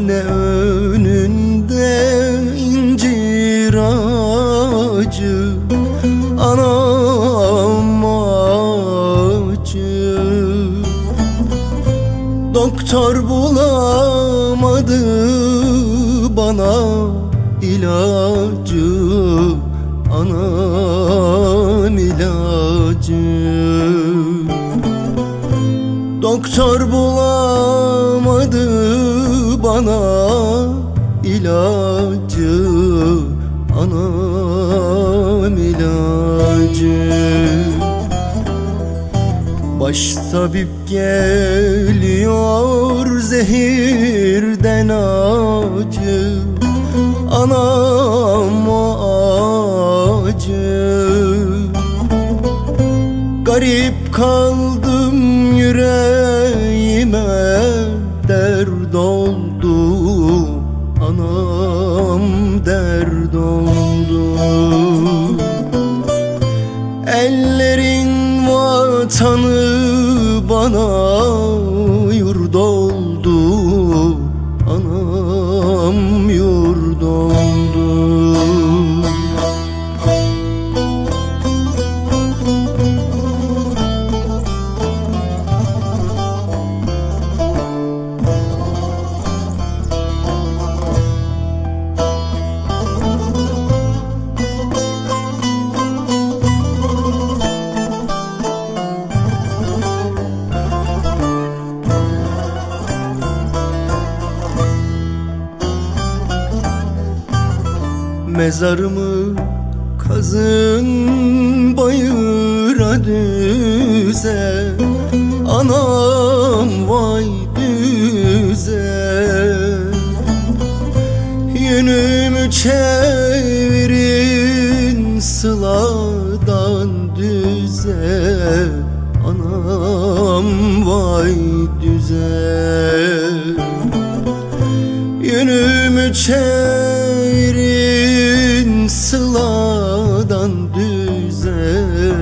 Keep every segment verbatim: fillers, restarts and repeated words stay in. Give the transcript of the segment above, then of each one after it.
Ne önünde incir ağacı, anam acı. Doktor bulamadı bana ilacı, anam ilacı. Doktor bulamadı bana ilacı, anam ilacı. Baş tabip geliyor zehirden acı, anam acı. Garip kaldım yüreğime dert oldu, anam dert oldu. Ellerin vatanı bana yurt oldu, anam yurt oldu. Mezarımı kazın bayıra düze, anam vay düze. Yönümü çevirin sıladan düze, anam vay düze. Yönümü çevirin sıladan düze,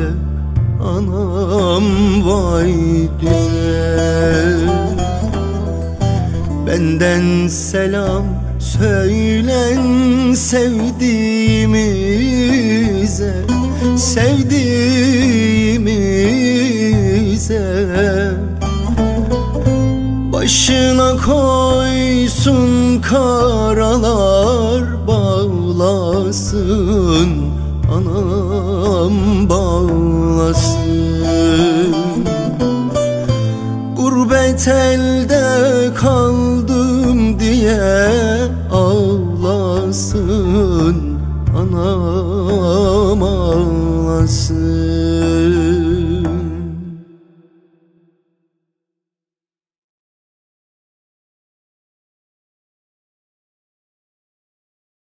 anam vay düze. Benden selam söylen sevdiğimize, sevdiğimize. Başına koysun karalar bağlasın, anam bağlasın. Gurbet elde kaldım diye ağlasın, anam ağlasın.